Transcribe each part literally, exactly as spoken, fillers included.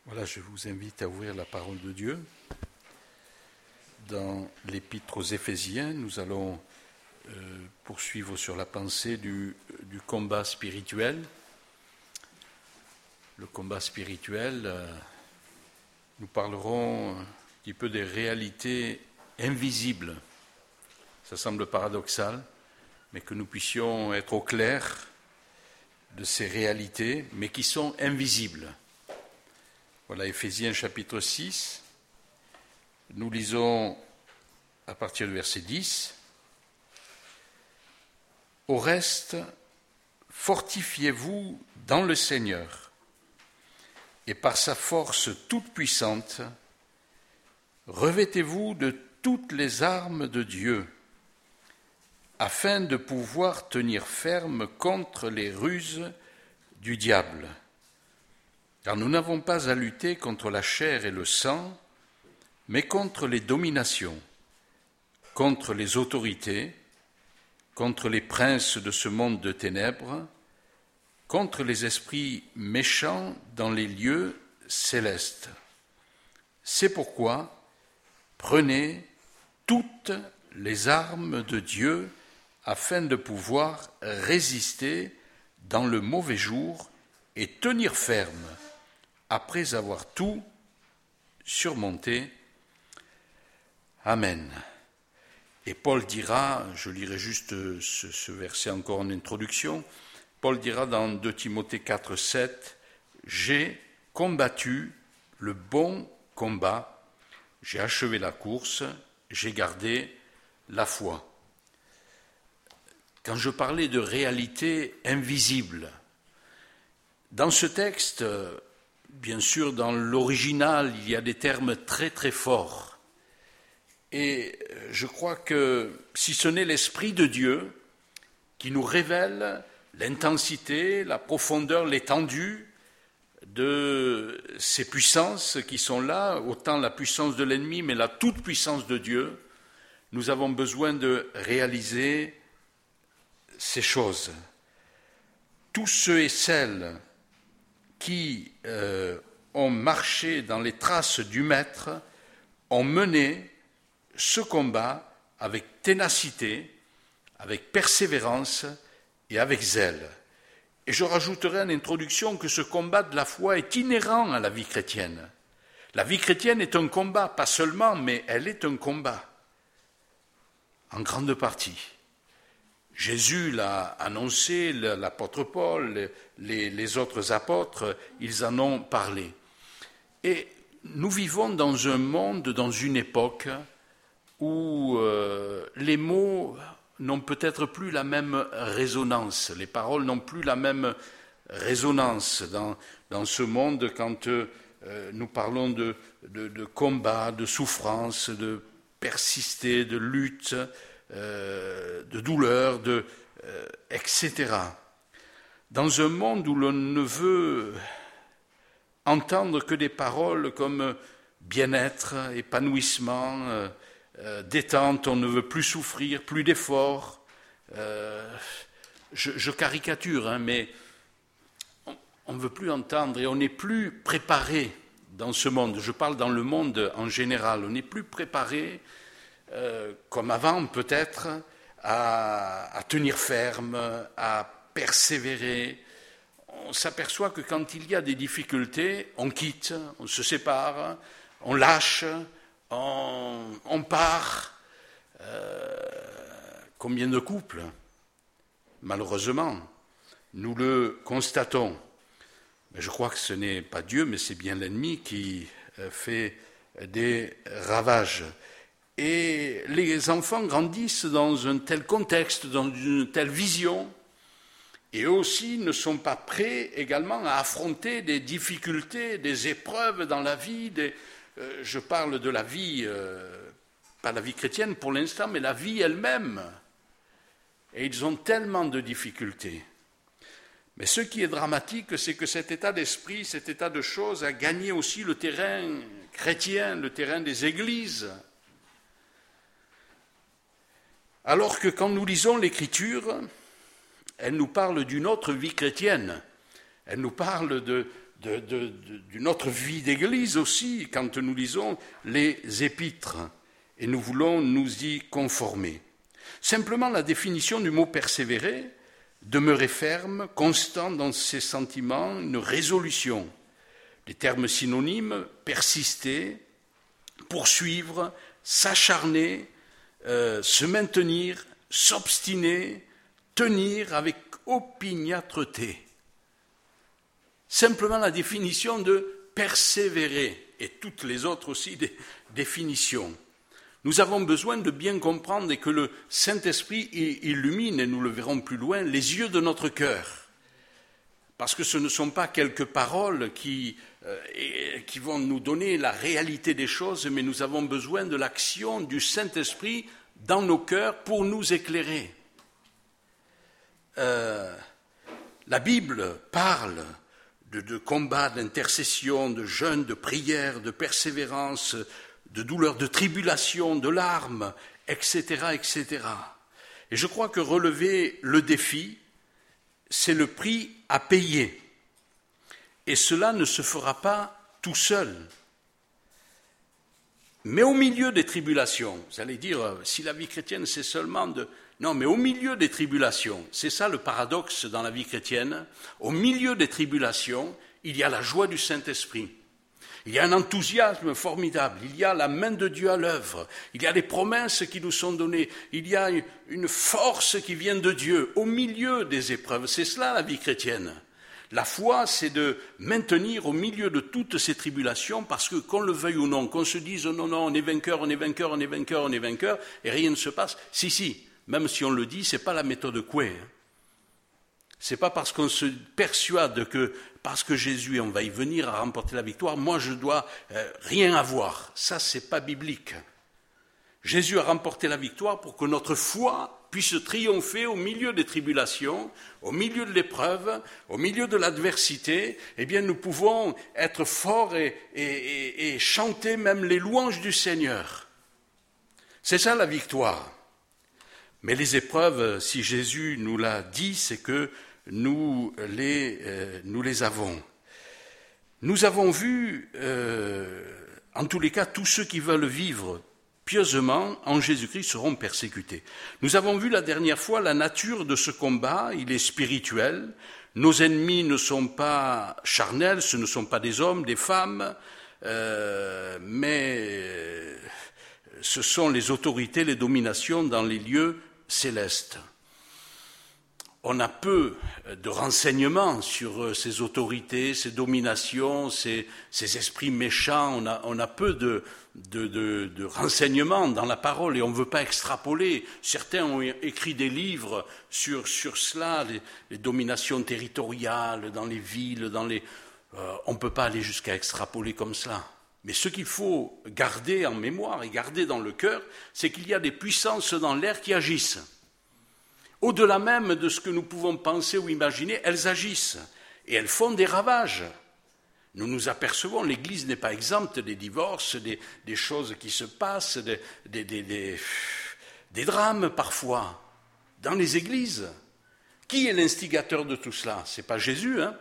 Voilà, je vous invite à ouvrir la parole de Dieu. Dans l'Épître aux Éphésiens, nous allons euh, poursuivre sur la pensée du, du combat spirituel. Le combat spirituel, euh, nous parlerons un petit peu des réalités invisibles. Ça semble paradoxal, mais que nous puissions être au clair de ces réalités, mais qui sont invisibles. Voilà, Éphésiens chapitre six, nous lisons à partir du verset dix. « Au reste, fortifiez-vous dans le Seigneur, et par sa force toute puissante, revêtez-vous de toutes les armes de Dieu, afin de pouvoir tenir ferme contre les ruses du diable. Car nous n'avons pas à lutter contre la chair et le sang, mais contre les dominations, contre les autorités, contre les princes de ce monde de ténèbres, contre les esprits méchants dans les lieux célestes. C'est pourquoi prenez toutes les armes de Dieu afin de pouvoir résister dans le mauvais jour et tenir ferme après avoir tout surmonté. Amen. Et Paul dira, je lirai juste ce, ce verset encore en introduction, Paul dira dans deux Timothée quatre, sept, « J'ai combattu le bon combat, j'ai achevé la course, j'ai gardé la foi. » Quand je parlais de réalité invisible, dans ce texte, bien sûr, dans l'original, il y a des termes très très forts. Et je crois que si ce n'est l'Esprit de Dieu qui nous révèle l'intensité, la profondeur, l'étendue de ces puissances qui sont là, autant la puissance de l'ennemi, mais la toute-puissance de Dieu, nous avons besoin de réaliser ces choses. Tous ceux et celles qui euh, ont marché dans les traces du Maître ont mené ce combat avec ténacité, avec persévérance et avec zèle. Et je rajouterai en introduction que ce combat de la foi est inhérent à la vie chrétienne. La vie chrétienne est un combat, pas seulement, mais elle est un combat, en grande partie. Jésus l'a annoncé, l'apôtre Paul, les, les autres apôtres, ils en ont parlé. Et nous vivons dans un monde, dans une époque où euh, les mots n'ont peut-être plus la même résonance, les paroles n'ont plus la même résonance dans, dans ce monde quand euh, nous parlons de, de, de combat, de souffrance, de persister, de lutte, Euh, de douleur, de, euh, et cetera. Dans un monde où l'on ne veut entendre que des paroles comme bien-être, épanouissement, euh, euh, détente, on ne veut plus souffrir, plus d'efforts. Euh, je, je caricature, hein, mais on ne veut plus entendre et on n'est plus préparé dans ce monde. Je parle dans le monde en général. On n'est plus préparé Euh, comme avant peut-être, à, à tenir ferme, à persévérer. On s'aperçoit que quand il y a des difficultés, on quitte, on se sépare, on lâche, on, on part. Euh, combien de couples, malheureusement, nous le constatons. Mais je crois que ce n'est pas Dieu, mais c'est bien l'ennemi qui fait des ravages. Et les enfants grandissent dans un tel contexte, dans une telle vision, et eux aussi ne sont pas prêts également à affronter des difficultés, des épreuves dans la vie. Des, euh, je parle de la vie, euh, pas la vie chrétienne pour l'instant, mais la vie elle-même. Et ils ont tellement de difficultés. Mais ce qui est dramatique, c'est que cet état d'esprit, cet état de choses a gagné aussi le terrain chrétien, le terrain des églises. Alors que quand nous lisons l'Écriture, elle nous parle d'une autre vie chrétienne. Elle nous parle de, de, de, de, d'une autre vie d'Église aussi, quand nous lisons les épîtres, et nous voulons nous y conformer. Simplement la définition du mot persévérer, demeurer ferme, constant dans ses sentiments, une résolution. Les termes synonymes, persister, poursuivre, s'acharner, euh, se maintenir, s'obstiner, tenir avec opiniâtreté. Simplement la définition de persévérer, et toutes les autres aussi des définitions. Nous avons besoin de bien comprendre et que le Saint-Esprit illumine, et nous le verrons plus loin, les yeux de notre cœur. Parce que ce ne sont pas quelques paroles qui, euh, qui vont nous donner la réalité des choses, mais nous avons besoin de l'action du Saint-Esprit dans nos cœurs pour nous éclairer. Euh, la Bible parle de, de combats, d'intercession, de jeûne, de prière, de persévérance, de douleur, de tribulation, de larmes, et cetera, et cetera. Et je crois que relever le défi, c'est le prix à payer. Et cela ne se fera pas tout seul. Mais au milieu des tribulations, vous allez dire, si la vie chrétienne c'est seulement de... Non, mais au milieu des tribulations, c'est ça le paradoxe dans la vie chrétienne, au milieu des tribulations, il y a la joie du Saint-Esprit. Il y a un enthousiasme formidable, il y a la main de Dieu à l'œuvre, il y a des promesses qui nous sont données, il y a une force qui vient de Dieu au milieu des épreuves. C'est cela la vie chrétienne. La foi, c'est de maintenir au milieu de toutes ces tribulations, parce que qu'on le veuille ou non, qu'on se dise non, non, on est vainqueur, on est vainqueur, on est vainqueur, on est vainqueur, et rien ne se passe. Si, si, même si on le dit, c'est pas la méthode Coué. C'est pas parce qu'on se persuade que parce que Jésus, on va y venir à remporter la victoire, moi je dois euh, rien avoir. Ça, c'est pas biblique. Jésus a remporté la victoire pour que notre foi puisse triompher au milieu des tribulations, au milieu de l'épreuve, au milieu de l'adversité. Eh bien, nous pouvons être forts et, et, et, et chanter même les louanges du Seigneur. C'est ça la victoire. Mais les épreuves, si Jésus nous l'a dit, c'est que nous les, euh, nous les avons. Nous avons vu, euh, en tous les cas, tous ceux qui veulent vivre pieusement en Jésus-Christ seront persécutés. Nous avons vu la dernière fois la nature de ce combat, il est spirituel. Nos ennemis ne sont pas charnels, ce ne sont pas des hommes, des femmes, euh, mais ce sont les autorités, les dominations dans les lieux célestes. On a peu de renseignements sur ces autorités, ces dominations, ces, ces esprits méchants. On a, on a peu de, de, de, de renseignements dans la parole et on ne veut pas extrapoler. Certains ont écrit des livres sur, sur cela, les, les dominations territoriales dans les villes, dans les... Euh, on ne peut pas aller jusqu'à extrapoler comme cela. Mais ce qu'il faut garder en mémoire et garder dans le cœur, c'est qu'il y a des puissances dans l'air qui agissent. Au-delà même de ce que nous pouvons penser ou imaginer, elles agissent et elles font des ravages. Nous nous apercevons, l'Église n'est pas exempte des divorces, des, des choses qui se passent, des, des, des, des, des drames parfois dans les églises. Qui est l'instigateur de tout cela? Ce n'est pas Jésus, hein?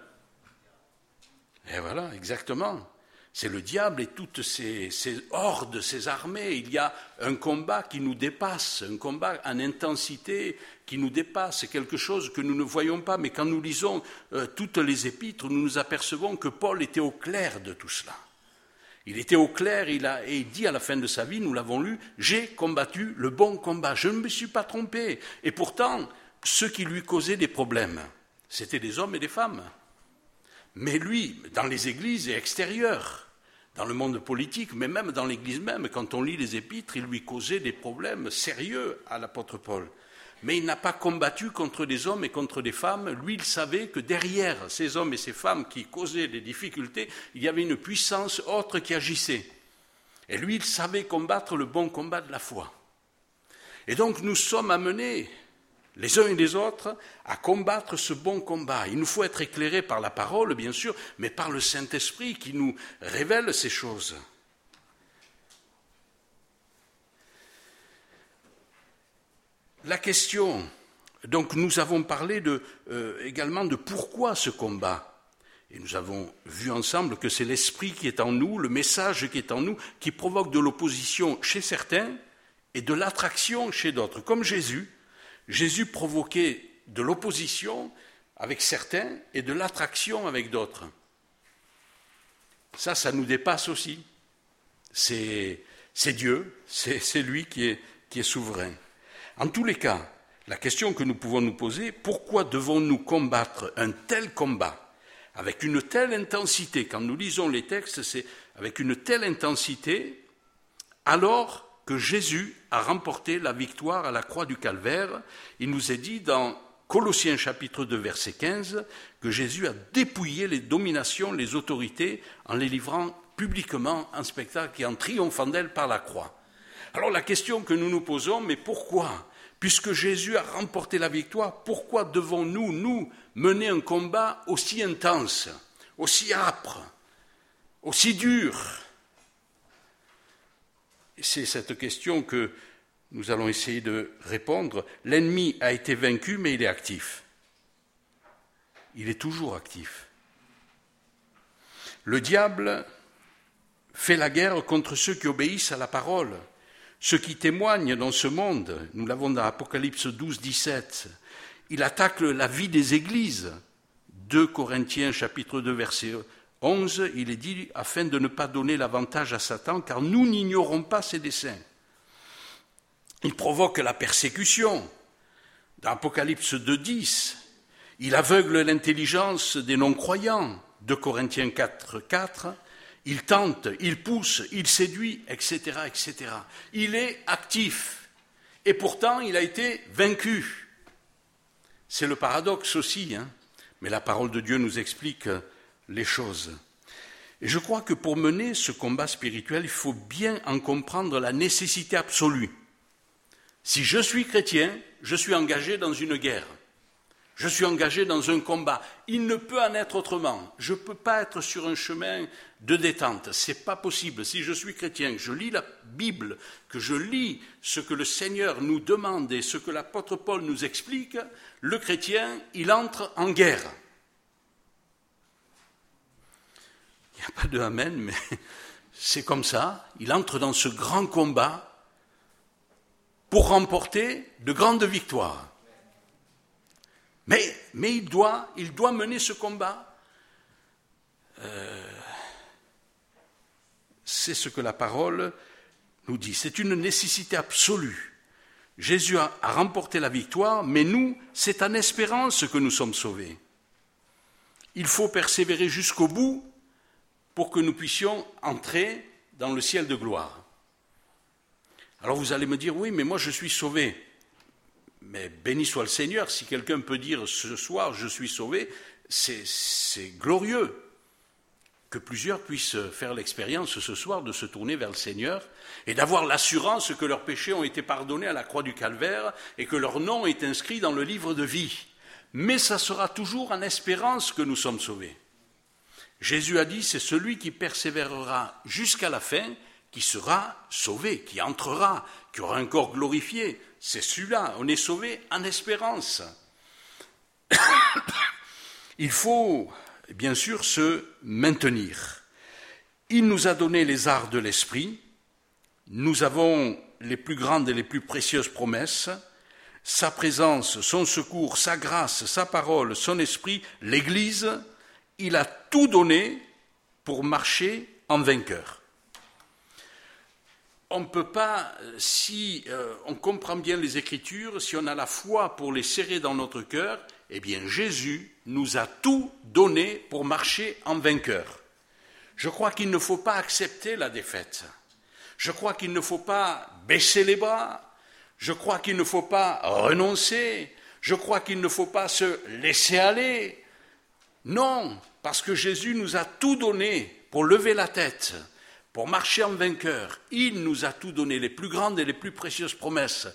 Et voilà, exactement. C'est le diable et toutes ces, ces hordes, ces armées. Il y a un combat qui nous dépasse, un combat en intensité qui nous dépasse. C'est quelque chose que nous ne voyons pas, mais quand nous lisons euh, toutes les épîtres, nous nous apercevons que Paul était au clair de tout cela. Il était au clair il a, et il dit à la fin de sa vie, nous l'avons lu, « J'ai combattu le bon combat, je ne me suis pas trompé. » Et pourtant, ceux qui lui causaient des problèmes, c'était des hommes et des femmes. Mais lui, dans les églises et extérieures, dans le monde politique, mais même dans l'Église même, quand on lit les épîtres, il lui causait des problèmes sérieux à l'apôtre Paul. Mais il n'a pas combattu contre des hommes et contre des femmes. Lui, il savait que derrière ces hommes et ces femmes qui causaient des difficultés, il y avait une puissance autre qui agissait. Et lui, il savait combattre le bon combat de la foi. Et donc, nous sommes amenés, les uns et les autres, à combattre ce bon combat. Il nous faut être éclairés par la parole, bien sûr, mais par le Saint-Esprit qui nous révèle ces choses. La question, donc nous avons parlé de, euh, également de pourquoi ce combat. Et nous avons vu ensemble que c'est l'esprit qui est en nous, le message qui est en nous, qui provoque de l'opposition chez certains et de l'attraction chez d'autres. Comme Jésus, Jésus provoquait de l'opposition avec certains et de l'attraction avec d'autres. Ça, ça nous dépasse aussi. C'est, c'est Dieu, c'est, c'est lui qui est, qui est souverain. En tous les cas, la question que nous pouvons nous poser, pourquoi devons-nous combattre un tel combat avec une telle intensité? Quand nous lisons les textes, c'est avec une telle intensité, alors que Jésus a remporté la victoire à la croix du Calvaire. Il nous est dit dans Colossiens chapitre deux, verset quinze, que Jésus a dépouillé les dominations, les autorités, en les livrant publiquement en spectacle et en triomphant d'elles par la croix. Alors la question que nous nous posons, mais pourquoi ? Puisque Jésus a remporté la victoire, pourquoi devons-nous, nous, mener un combat aussi intense, aussi âpre, aussi dur ? Et c'est cette question que nous allons essayer de répondre. L'ennemi a été vaincu, mais il est actif. Il est toujours actif. Le diable fait la guerre contre ceux qui obéissent à la parole, ceux qui témoignent dans ce monde. Nous l'avons dans Apocalypse douze, dix-sept. Il attaque la vie des églises. deux Corinthiens chapitre deux, verset onze, il est dit, afin de ne pas donner l'avantage à Satan, car nous n'ignorons pas ses desseins. Il provoque la persécution. Dans Apocalypse deux, dix, il aveugle l'intelligence des non-croyants. deux Corinthiens quatre, quatre, il tente, il pousse, il séduit, et cetera, et cetera. Il est actif. Et pourtant, il a été vaincu. C'est le paradoxe aussi, hein, mais la parole de Dieu nous explique les choses. Et je crois que pour mener ce combat spirituel, il faut bien en comprendre la nécessité absolue. Si je suis chrétien, je suis engagé dans une guerre. Je suis engagé dans un combat. Il ne peut en être autrement. Je ne peux pas être sur un chemin de détente. Ce n'est pas possible. Si je suis chrétien, que je lis la Bible, que je lis ce que le Seigneur nous demande et ce que l'apôtre Paul nous explique, le chrétien, il entre en guerre. Il n'y a pas de amen, mais c'est comme ça. Il entre dans ce grand combat pour remporter de grandes victoires. Mais, mais il, doit, il doit mener ce combat. Euh, c'est ce que la parole nous dit. C'est une nécessité absolue. Jésus a, a remporté la victoire, mais nous, c'est en espérance que nous sommes sauvés. Il faut persévérer jusqu'au bout pour que nous puissions entrer dans le ciel de gloire. Alors vous allez me dire, oui, mais moi je suis sauvé. Mais béni soit le Seigneur, si quelqu'un peut dire ce soir je suis sauvé, c'est, c'est glorieux que plusieurs puissent faire l'expérience ce soir de se tourner vers le Seigneur et d'avoir l'assurance que leurs péchés ont été pardonnés à la croix du Calvaire et que leur nom est inscrit dans le livre de vie. Mais ça sera toujours en espérance que nous sommes sauvés. Jésus a dit, c'est celui qui persévérera jusqu'à la fin qui sera sauvé, qui entrera, qui aura un corps glorifié. C'est celui-là, on est sauvé en espérance. Il faut, bien sûr, se maintenir. Il nous a donné les arts de l'esprit. Nous avons les plus grandes et les plus précieuses promesses. Sa présence, son secours, sa grâce, sa parole, son esprit, l'Église, il a tout donné pour marcher en vainqueur. On ne peut pas, si euh, on comprend bien les Écritures, si on a la foi pour les serrer dans notre cœur, eh bien Jésus nous a tout donné pour marcher en vainqueur. Je crois qu'il ne faut pas accepter la défaite. Je crois qu'il ne faut pas baisser les bras. Je crois qu'il ne faut pas renoncer. Je crois qu'il ne faut pas se laisser aller. Non, parce que Jésus nous a tout donné pour lever la tête, pour marcher en vainqueur. Il nous a tout donné, les plus grandes et les plus précieuses promesses.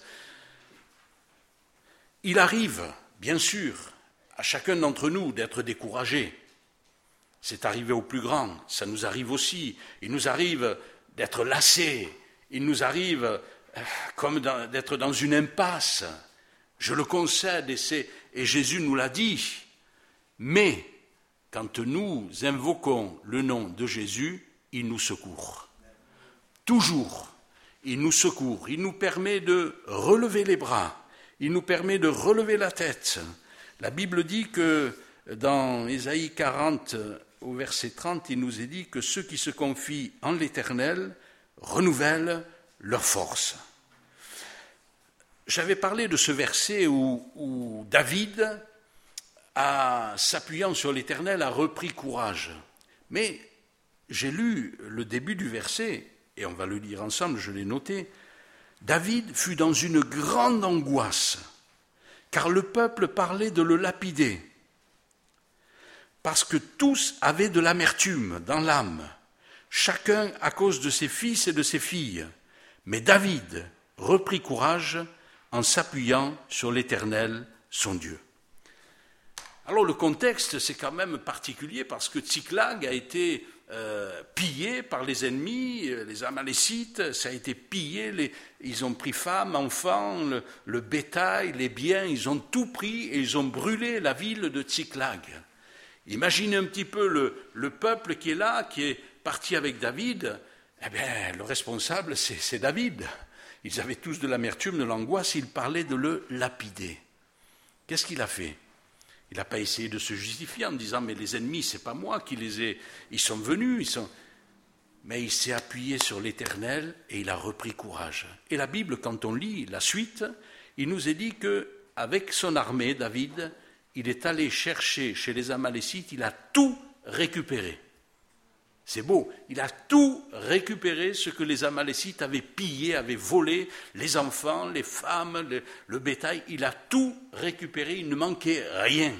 Il arrive, bien sûr, à chacun d'entre nous d'être découragé. C'est arrivé aux plus grands, ça nous arrive aussi. Il nous arrive d'être lassés, il nous arrive comme dans, d'être dans une impasse. Je le concède et, c'est, et Jésus nous l'a dit. Mais quand nous invoquons le nom de Jésus, il nous secourt. Toujours, il nous secourt. Il nous permet de relever les bras. Il nous permet de relever la tête. La Bible dit que dans Ésaïe quarante, au verset trente, il nous est dit que ceux qui se confient en l'Éternel renouvellent leur force. J'avais parlé de ce verset où, où David, a, s'appuyant sur l'Éternel, a repris courage. Mais j'ai lu le début du verset, et on va le lire ensemble, je l'ai noté. David fut dans une grande angoisse, car le peuple parlait de le lapider, parce que tous avaient de l'amertume dans l'âme, chacun à cause de ses fils et de ses filles. Mais David reprit courage en s'appuyant sur l'Éternel, son Dieu. Alors le contexte, c'est quand même particulier parce que Tsiklag a été euh, pillé par les ennemis, les Amalécites, ça a été pillé, les, ils ont pris femmes, enfants, le, le bétail, les biens, ils ont tout pris et ils ont brûlé la ville de Tsiklag. Imaginez un petit peu le, le peuple qui est là, qui est parti avec David, eh bien le responsable c'est, c'est David. Ils avaient tous de l'amertume, de l'angoisse, ils parlaient de le lapider. Qu'est-ce qu'il a fait ? Il n'a pas essayé de se justifier en disant « mais les ennemis, ce n'est pas moi qui les ai... Ils sont venus, ils sont... » Mais il s'est appuyé sur l'Éternel et il a repris courage. Et la Bible, quand on lit la suite, il nous est dit qu'avec son armée, David, il est allé chercher chez les Amalécites, il a tout récupéré. C'est beau, il a tout récupéré, ce que les Amalécites avaient pillé, avaient volé, les enfants, les femmes, le, le bétail, il a tout récupéré, il ne manquait rien.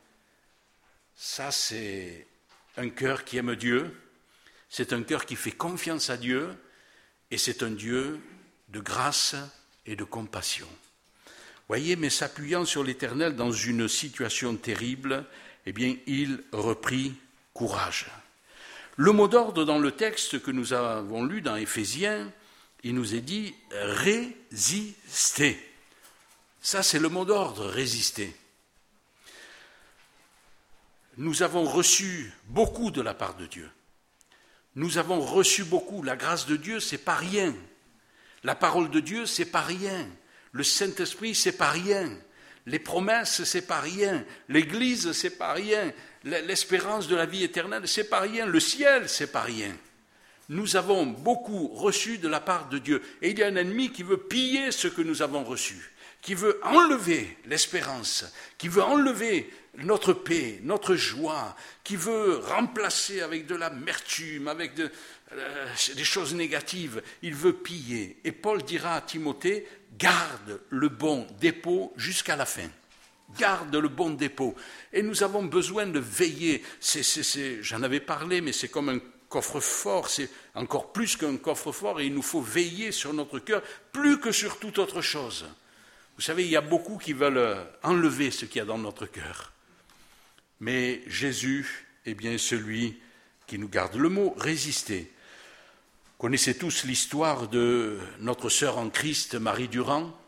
Ça, c'est un cœur qui aime Dieu, c'est un cœur qui fait confiance à Dieu, et c'est un Dieu de grâce et de compassion. Voyez, mais s'appuyant sur l'Éternel dans une situation terrible, eh bien, il reprit courage. Le mot d'ordre dans le texte que nous avons lu dans Éphésiens, il nous est dit « résister ». Ça, c'est le mot d'ordre, résister. Nous avons reçu beaucoup de la part de Dieu. Nous avons reçu beaucoup. La grâce de Dieu, c'est pas rien. La parole de Dieu, c'est pas rien. Le Saint-Esprit, c'est pas rien. Les promesses, c'est pas rien. L'Église, c'est pas rien. L'espérance de la vie éternelle, c'est pas rien. Le ciel, c'est pas rien. Nous avons beaucoup reçu de la part de Dieu. Et il y a un ennemi qui veut piller ce que nous avons reçu, qui veut enlever l'espérance, qui veut enlever notre paix, notre joie, qui veut remplacer avec de l'amertume, avec de, euh, des choses négatives. Il veut piller. Et Paul dira à Timothée, garde le bon dépôt jusqu'à la fin. Garde le bon dépôt. Et nous avons besoin de veiller. C'est, c'est, c'est, j'en avais parlé, mais c'est comme un coffre-fort, c'est encore plus qu'un coffre-fort, et il nous faut veiller sur notre cœur, plus que sur toute autre chose. Vous savez, il y a beaucoup qui veulent enlever ce qu'il y a dans notre cœur. Mais Jésus est bien celui qui nous garde. Le mot « résister ». Vous connaissez tous l'histoire de notre sœur en Christ, Marie Durand,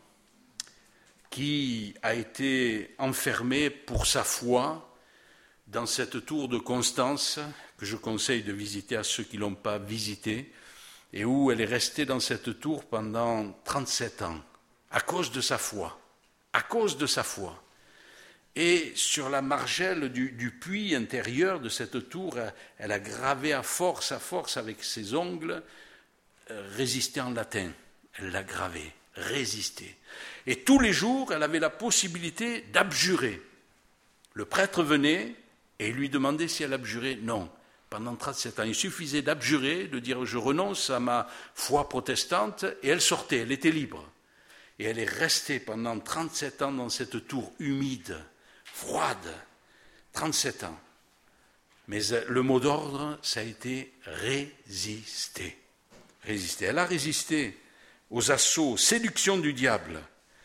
qui a été enfermée pour sa foi dans cette tour de Constance, que je conseille de visiter à ceux qui ne l'ont pas visitée, et où elle est restée dans cette tour pendant trente-sept ans, à cause de sa foi, à cause de sa foi. Et sur la margelle du, du puits intérieur de cette tour, elle a gravé à force, à force, avec ses ongles, euh, résister en latin. Elle l'a gravé, résister. Et tous les jours, elle avait la possibilité d'abjurer. Le prêtre venait et lui demandait si elle abjurait. Non, pendant trente-sept ans. Il suffisait d'abjurer, de dire « je renonce à ma foi protestante » et elle sortait, elle était libre. Et elle est restée pendant trente-sept ans dans cette tour humide, froide, trente-sept ans. Mais le mot d'ordre, ça a été résister. Résister. Elle a résisté aux assauts, aux séductions du diable.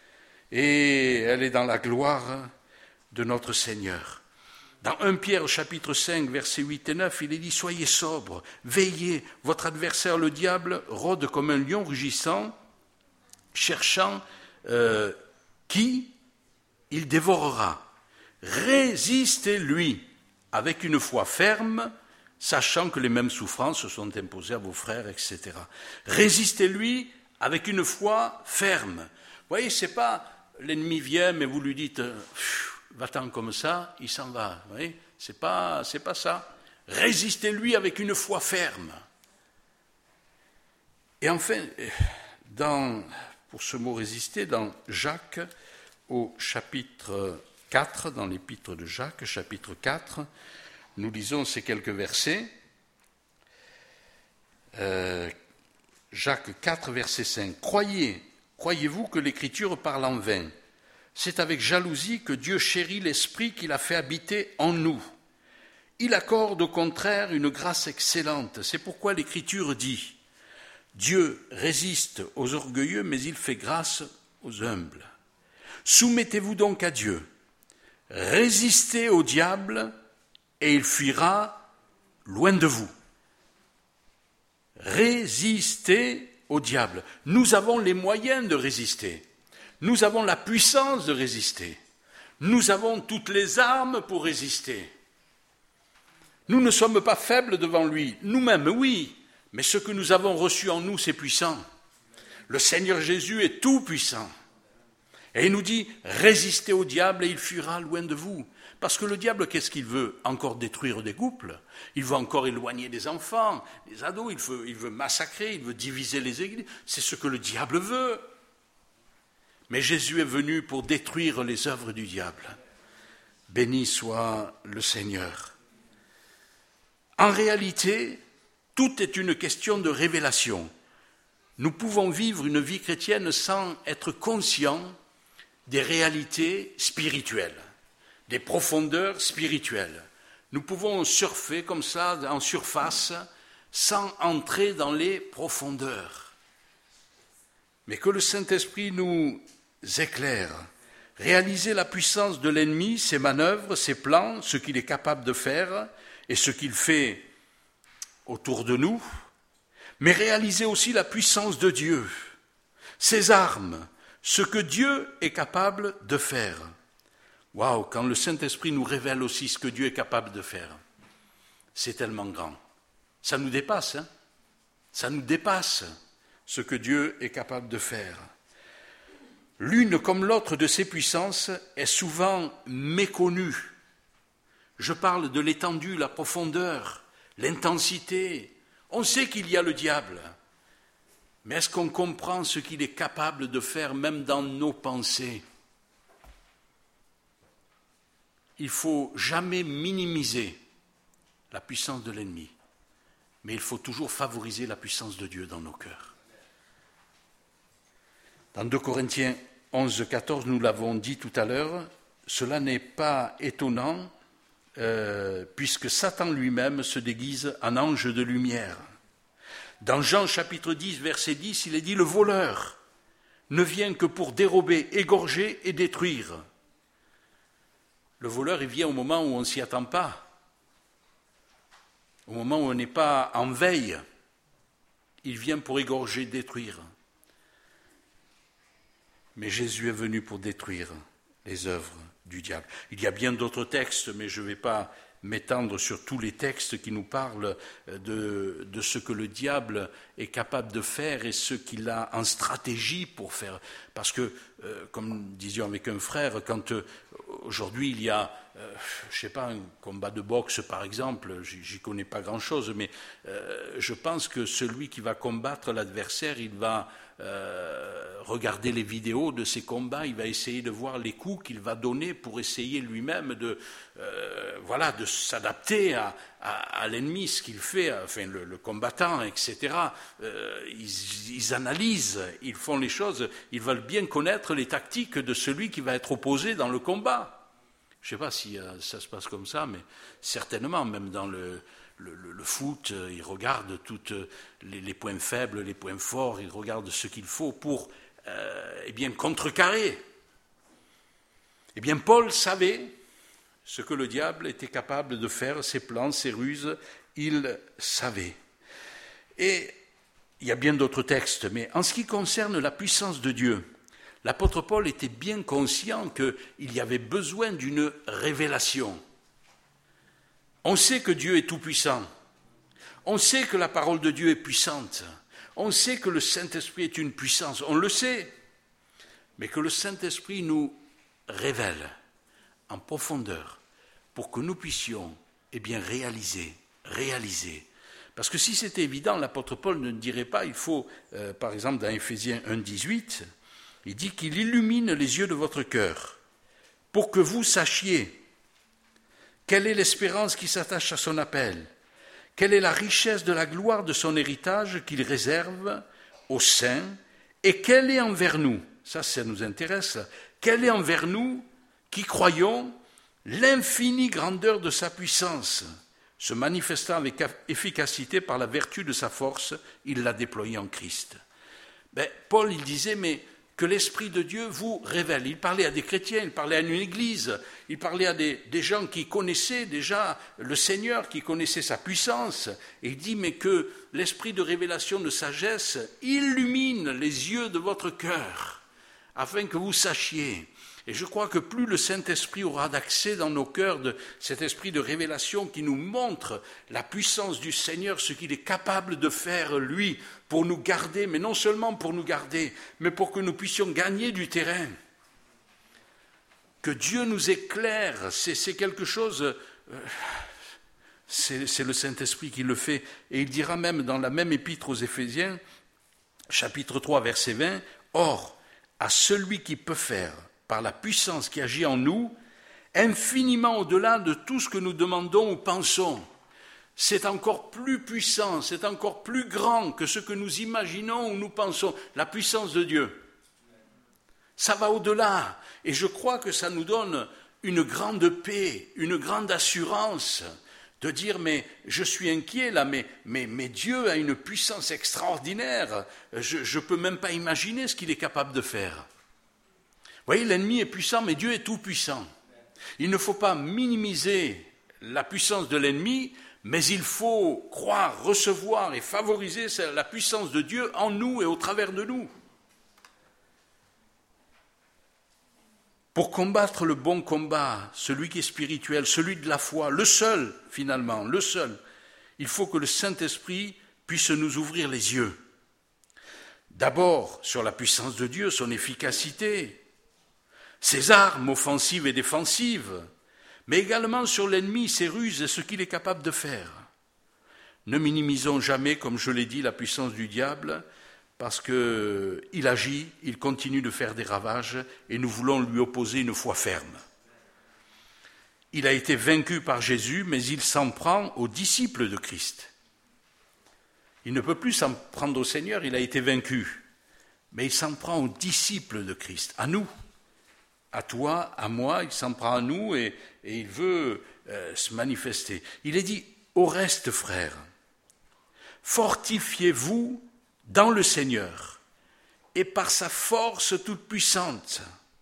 Et elle est dans la gloire de notre Seigneur. Dans premier Pierre chapitre cinq, versets huit et neuf, il est dit « Soyez sobres, veillez, votre adversaire le diable rôde comme un lion rugissant, cherchant euh, qui il dévorera. Résistez-lui avec une foi ferme, sachant que les mêmes souffrances sont imposées à vos frères, et cetera. Résistez-lui avec une foi ferme. Vous voyez, c'est pas l'ennemi vient, mais vous lui dites « va-t'en comme ça », il s'en va. Vous voyez, c'est pas, c'est pas ça. Résistez-lui avec une foi ferme. Et enfin, dans, pour ce mot « résister », dans Jacques, au chapitre quatre, dans l'épître de Jacques, chapitre quatre, nous lisons ces quelques versets. Euh, Jacques quatre, verset cinq. « Croyez, croyez-vous que l'Écriture parle en vain ? C'est avec jalousie que Dieu chérit l'Esprit qu'il a fait habiter en nous. Il accorde au contraire une grâce excellente. C'est pourquoi l'Écriture dit « Dieu résiste aux orgueilleux, mais il fait grâce aux humbles. Soumettez-vous donc à Dieu. Résistez au diable et il fuira loin de vous. » Résistez au diable. Nous avons les moyens de résister. Nous avons la puissance de résister. Nous avons toutes les armes pour résister. Nous ne sommes pas faibles devant lui. Nous-mêmes, oui, mais ce que nous avons reçu en nous, c'est puissant. Le Seigneur Jésus est tout puissant. Et il nous dit, résistez au diable et il fuira loin de vous. Parce que le diable, qu'est-ce qu'il veut ? Encore détruire des couples. Il veut encore éloigner des enfants, des ados. Il veut, il veut massacrer, il veut diviser les églises. C'est ce que le diable veut. Mais Jésus est venu pour détruire les œuvres du diable. Béni soit le Seigneur. En réalité, tout est une question de révélation. Nous pouvons vivre une vie chrétienne sans être conscients des réalités spirituelles, des profondeurs spirituelles. Nous pouvons surfer comme ça en surface sans entrer dans les profondeurs. Mais que le Saint-Esprit nous éclaire, réaliser la puissance de l'ennemi, ses manœuvres, ses plans, ce qu'il est capable de faire et ce qu'il fait autour de nous, mais réaliser aussi la puissance de Dieu, ses armes, ce que Dieu est capable de faire. Waouh, quand le Saint-Esprit nous révèle aussi ce que Dieu est capable de faire, c'est tellement grand. Ça nous dépasse, hein ? Ça nous dépasse ce que Dieu est capable de faire. L'une comme l'autre de ces puissances est souvent méconnue. Je parle de l'étendue, la profondeur, l'intensité. On sait qu'il y a le diable. Mais est-ce qu'on comprend ce qu'il est capable de faire même dans nos pensées ? Il ne faut jamais minimiser la puissance de l'ennemi, mais il faut toujours favoriser la puissance de Dieu dans nos cœurs. Dans deux Corinthiens onze, quatorze, nous l'avons dit tout à l'heure, cela n'est pas étonnant euh, puisque Satan lui-même se déguise en ange de lumière. Dans Jean chapitre dix, verset dix, il est dit « Le voleur ne vient que pour dérober, égorger et détruire. » Le voleur, il vient au moment où on ne s'y attend pas, au moment où on n'est pas en veille. Il vient pour égorger, détruire. Mais Jésus est venu pour détruire les œuvres du diable. Il y a bien d'autres textes, mais je ne vais pas m'étendre sur tous les textes qui nous parlent de, de ce que le diable est capable de faire et ce qu'il a en stratégie pour faire. Parce que, euh, comme nous disions avec un frère, quand euh, aujourd'hui il y a, euh, je ne sais pas, un combat de boxe par exemple, j'y connais pas grand-chose, mais euh, je pense que celui qui va combattre l'adversaire, il va euh, regarder les vidéos de ces combats, il va essayer de voir les coups qu'il va donner pour essayer lui-même de, euh, voilà, de s'adapter à, à, à l'ennemi, ce qu'il fait, enfin le, le combattant, et cetera. Euh, ils, ils analysent, ils font les choses, ils veulent bien connaître les tactiques de celui qui va être opposé dans le combat. Je ne sais pas si euh, ça se passe comme ça, mais certainement, même dans le, le, le, le foot, euh, ils regardent tous les, les points faibles, les points forts, ils regardent ce qu'il faut pour euh, eh bien, contrecarrer. Eh bien, Paul savait ce que le diable était capable de faire, ses plans, ses ruses, il savait. Et il y a bien d'autres textes, mais en ce qui concerne la puissance de Dieu, l'apôtre Paul était bien conscient qu'il y avait besoin d'une révélation. On sait que Dieu est tout-puissant. On sait que la parole de Dieu est puissante. On sait que le Saint-Esprit est une puissance. On le sait. Mais que le Saint-Esprit nous révèle en profondeur pour que nous puissions eh bien, réaliser, réaliser. Parce que si c'était évident, l'apôtre Paul ne dirait pas, il faut, euh, par exemple dans Éphésiens un, dix-huit, il dit qu'il illumine les yeux de votre cœur pour que vous sachiez quelle est l'espérance qui s'attache à son appel, quelle est la richesse de la gloire de son héritage qu'il réserve aux saints et quelle est envers nous, ça, ça nous intéresse, quelle est envers nous qui croyons l'infinie grandeur de sa puissance, se manifestant avec efficacité par la vertu de sa force, il l'a déployée en Christ. Ben, Paul, il disait, mais que l'Esprit de Dieu vous révèle. Il parlait à des chrétiens, il parlait à une église, il parlait à des, des gens qui connaissaient déjà le Seigneur, qui connaissaient sa puissance. Et il dit, mais que l'Esprit de révélation, de sagesse, illumine les yeux de votre cœur, afin que vous sachiez. Et je crois que plus le Saint-Esprit aura d'accès dans nos cœurs de cet esprit de révélation qui nous montre la puissance du Seigneur, ce qu'il est capable de faire, lui, pour nous garder, mais non seulement pour nous garder, mais pour que nous puissions gagner du terrain. Que Dieu nous éclaire, c'est, c'est quelque chose, euh, c'est, c'est le Saint-Esprit qui le fait. Et il dira même dans la même épître aux Éphésiens, chapitre trois, verset vingt, « Or, à celui qui peut faire, par la puissance qui agit en nous, infiniment au-delà de tout ce que nous demandons ou pensons. C'est encore plus puissant, c'est encore plus grand que ce que nous imaginons ou nous pensons. La puissance de Dieu, ça va au-delà. Et je crois que ça nous donne une grande paix, une grande assurance de dire, mais je suis inquiet là, mais, mais, mais Dieu a une puissance extraordinaire. Je ne peux même pas imaginer ce qu'il est capable de faire. Vous voyez, l'ennemi est puissant, mais Dieu est tout puissant. Il ne faut pas minimiser la puissance de l'ennemi, mais il faut croire, recevoir et favoriser la puissance de Dieu en nous et au travers de nous. Pour combattre le bon combat, celui qui est spirituel, celui de la foi, le seul finalement, le seul, il faut que le Saint-Esprit puisse nous ouvrir les yeux. D'abord sur la puissance de Dieu, son efficacité, ses armes offensives et défensives, mais également sur l'ennemi, ses ruses et ce qu'il est capable de faire. Ne minimisons jamais, comme je l'ai dit, la puissance du diable, parce qu'il agit, il continue de faire des ravages, et nous voulons lui opposer une foi ferme. Il a été vaincu par Jésus, mais il s'en prend aux disciples de Christ. Il ne peut plus s'en prendre au Seigneur, il a été vaincu, mais il s'en prend aux disciples de Christ, à nous. À toi, à moi, il s'en prend à nous et, et il veut euh, se manifester. Il est dit, au reste, frères, fortifiez-vous dans le Seigneur et par sa force toute puissante.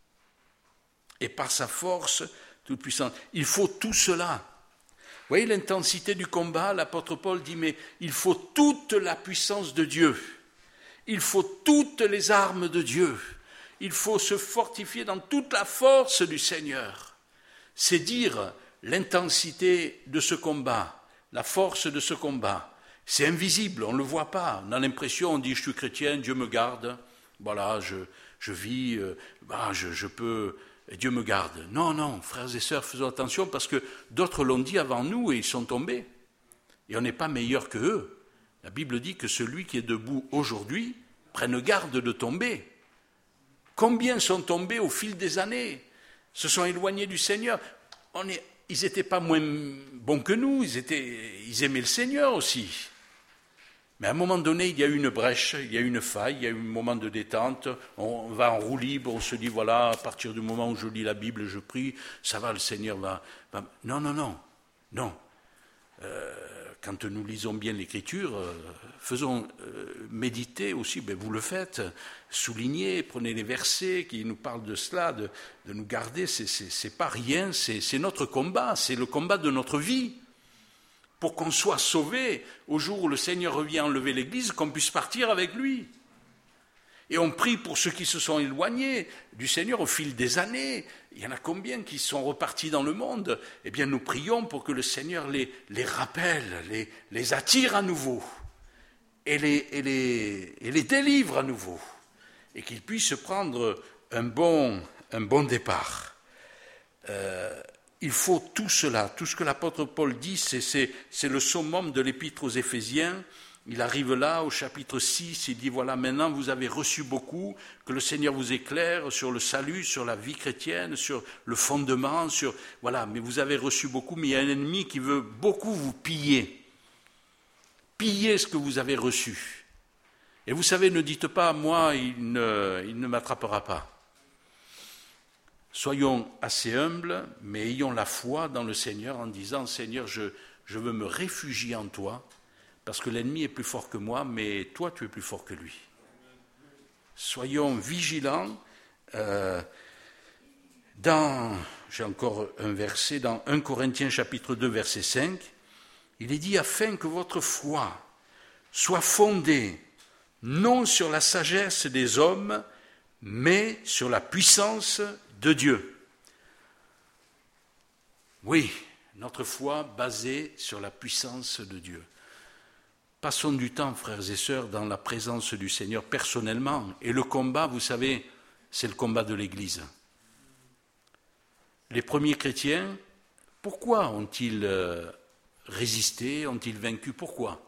Et par sa force toute puissante. Il faut tout cela. Vous voyez l'intensité du combat, l'apôtre Paul dit, mais il faut toute la puissance de Dieu. Il faut toutes les armes de Dieu. Il faut se fortifier dans toute la force du Seigneur. C'est dire l'intensité de ce combat, la force de ce combat. C'est invisible, on ne le voit pas. On a l'impression, on dit, je suis chrétien, Dieu me garde. Voilà, je, je vis, euh, bah, je, je peux, Dieu me garde. Non, non, frères et sœurs, faisons attention parce que d'autres l'ont dit avant nous et ils sont tombés. Et on n'est pas meilleur que eux. La Bible dit que celui qui est debout aujourd'hui prenne garde de tomber. Combien sont tombés au fil des années, se sont éloignés du Seigneur. On est, ils n'étaient pas moins bons que nous, ils, étaient, ils aimaient le Seigneur aussi. Mais à un moment donné, il y a eu une brèche, il y a eu une faille, il y a eu un moment de détente, on va en roue libre, on se dit, voilà, à partir du moment où je lis la Bible, je prie, ça va, le Seigneur va... va... Non, non, non, non. Euh, quand nous lisons bien l'Écriture, euh, faisons euh, méditer aussi, ben vous le faites, soulignez, prenez les versets qui nous parlent de cela, de, de nous garder, c'est, c'est, c'est pas rien, c'est, c'est notre combat, c'est le combat de notre vie, pour qu'on soit sauvé au jour où le Seigneur revient enlever l'Église, qu'on puisse partir avec lui. Et on prie pour ceux qui se sont éloignés du Seigneur au fil des années. Il y en a combien qui sont repartis dans le monde? Eh bien, nous prions pour que le Seigneur les, les rappelle, les, les attire à nouveau et les, et, les, et les délivre à nouveau et qu'ils puissent prendre un bon, un bon départ. Euh, il faut tout cela, tout ce que l'apôtre Paul dit, c'est, c'est, c'est le summum de l'épître aux Éphésiens. Il arrive là, au chapitre six, il dit, voilà, maintenant vous avez reçu beaucoup, que le Seigneur vous éclaire sur le salut, sur la vie chrétienne, sur le fondement, sur, voilà, mais vous avez reçu beaucoup, mais il y a un ennemi qui veut beaucoup vous piller. Piller ce que vous avez reçu. Et vous savez, ne dites pas, moi, il ne, il ne m'attrapera pas. Soyons assez humbles, mais ayons la foi dans le Seigneur en disant, Seigneur, je, je veux me réfugier en toi, parce que l'ennemi est plus fort que moi, mais toi, tu es plus fort que lui. Soyons vigilants. Euh, dans, j'ai encore un verset, dans un Corinthiens chapitre deux, verset cinq, il est dit, afin que votre foi soit fondée non sur la sagesse des hommes, mais sur la puissance de Dieu. Oui, notre foi basée sur la puissance de Dieu. Passons du temps, frères et sœurs, dans la présence du Seigneur personnellement. Et le combat, vous savez, c'est le combat de l'Église. Les premiers chrétiens, pourquoi ont-ils résisté, ont-ils vaincu? Pourquoi?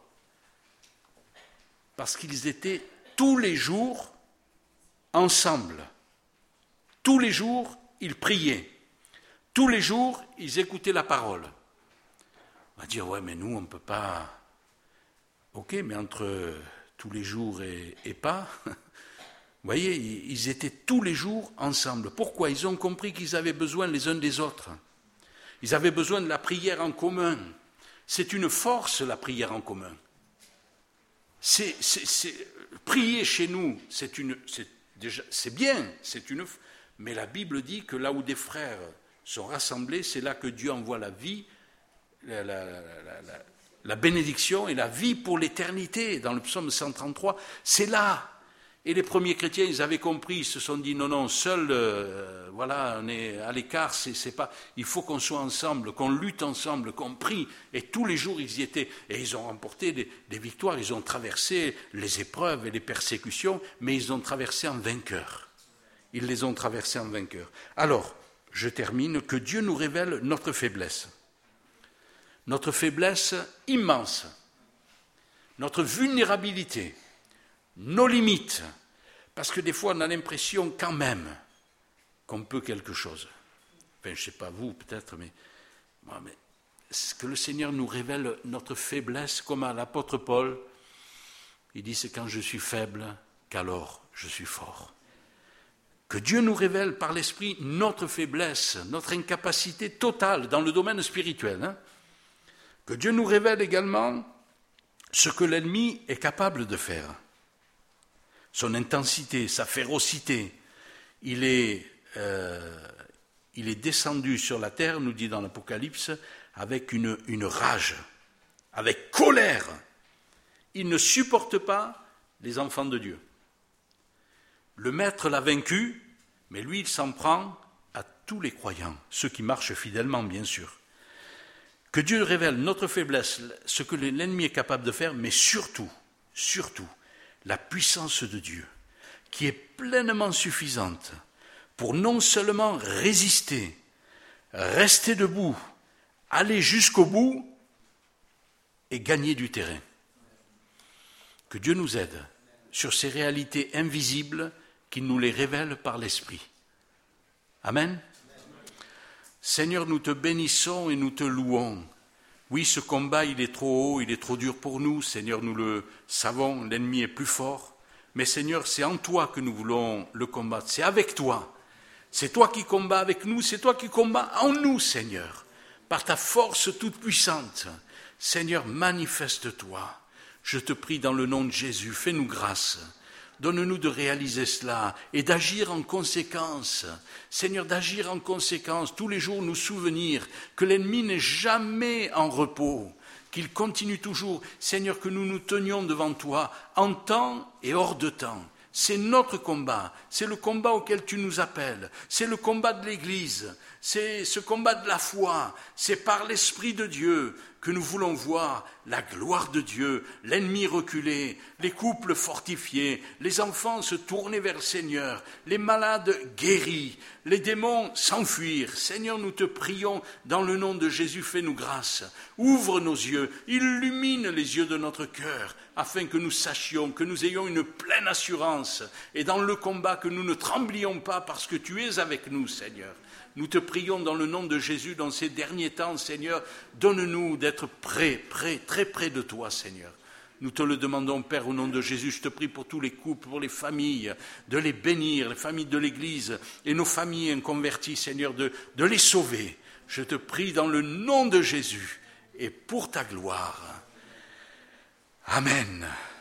Parce qu'ils étaient tous les jours ensemble. Tous les jours, ils priaient. Tous les jours, ils écoutaient la parole. On va dire, ouais, mais nous, on ne peut pas... Ok, mais entre tous les jours et, et pas, vous voyez, ils étaient tous les jours ensemble. Pourquoi? Ils ont compris qu'ils avaient besoin les uns des autres. Ils avaient besoin de la prière en commun. C'est une force, la prière en commun. C'est, c'est, c'est, prier chez nous, c'est, une, c'est, déjà, c'est bien, c'est une, mais la Bible dit que là où des frères sont rassemblés, c'est là que Dieu envoie la vie, la, la, la, la, la La bénédiction et la vie pour l'éternité, dans le psaume cent trente-trois, c'est là. Et les premiers chrétiens, ils avaient compris, ils se sont dit, non, non, seul, euh, voilà, on est à l'écart, c'est, c'est pas, il faut qu'on soit ensemble, qu'on lutte ensemble, qu'on prie. Et tous les jours, ils y étaient. Et ils ont remporté des, des victoires, ils ont traversé les épreuves et les persécutions, mais ils ont traversé en vainqueurs. Ils les ont traversés en vainqueurs. Alors, je termine, que Dieu nous révèle notre faiblesse. Notre faiblesse immense, notre vulnérabilité, nos limites, parce que des fois on a l'impression quand même qu'on peut quelque chose. Enfin, je ne sais pas vous peut-être, mais, mais ce que le Seigneur nous révèle notre faiblesse, comme à l'apôtre Paul, il dit c'est quand je suis faible qu'alors je suis fort. Que Dieu nous révèle par l'Esprit notre faiblesse, notre incapacité totale dans le domaine spirituel, hein. Que Dieu nous révèle également ce que l'ennemi est capable de faire. Son intensité, sa férocité. Il est, euh, il est descendu sur la terre, nous dit dans l'Apocalypse, avec une, une rage, avec colère. Il ne supporte pas les enfants de Dieu. Le Maître l'a vaincu, mais lui, il s'en prend à tous les croyants, ceux qui marchent fidèlement, bien sûr. Que Dieu révèle notre faiblesse, ce que l'ennemi est capable de faire, mais surtout, surtout, la puissance de Dieu, qui est pleinement suffisante pour non seulement résister, rester debout, aller jusqu'au bout et gagner du terrain. Que Dieu nous aide sur ces réalités invisibles, qu'il nous les révèle par l'Esprit. Amen. Seigneur, nous te bénissons et nous te louons. Oui, ce combat, il est trop haut, il est trop dur pour nous. Seigneur, nous le savons, l'ennemi est plus fort. Mais Seigneur, c'est en toi que nous voulons le combattre. C'est avec toi. C'est toi qui combats avec nous, c'est toi qui combats en nous, Seigneur. Par ta force toute puissante. Seigneur, manifeste-toi. Je te prie dans le nom de Jésus, fais-nous grâce. Donne-nous de réaliser cela et d'agir en conséquence. Seigneur, d'agir en conséquence, tous les jours nous souvenir que l'ennemi n'est jamais en repos, qu'il continue toujours. Seigneur, que nous nous tenions devant toi en temps et hors de temps. C'est notre combat, c'est le combat auquel tu nous appelles, c'est le combat de l'Église, c'est ce combat de la foi, c'est par l'Esprit de Dieu que nous voulons voir la gloire de Dieu, l'ennemi reculer, les couples fortifiés, les enfants se tourner vers le Seigneur, les malades guéris, les démons s'enfuir. Seigneur, nous te prions dans le nom de Jésus, fais-nous grâce. Ouvre nos yeux, illumine les yeux de notre cœur, afin que nous sachions, que nous ayons une pleine assurance, et dans le combat que nous ne tremblions pas parce que tu es avec nous, Seigneur. Nous te prions dans le nom de Jésus, dans ces derniers temps, Seigneur, donne-nous d'être près, près, très près de toi, Seigneur. Nous te le demandons, Père, au nom de Jésus. Je te prie pour tous les couples, pour les familles, de les bénir, les familles de l'Église et nos familles inconverties, Seigneur, de, de les sauver. Je te prie dans le nom de Jésus et pour ta gloire. Amen.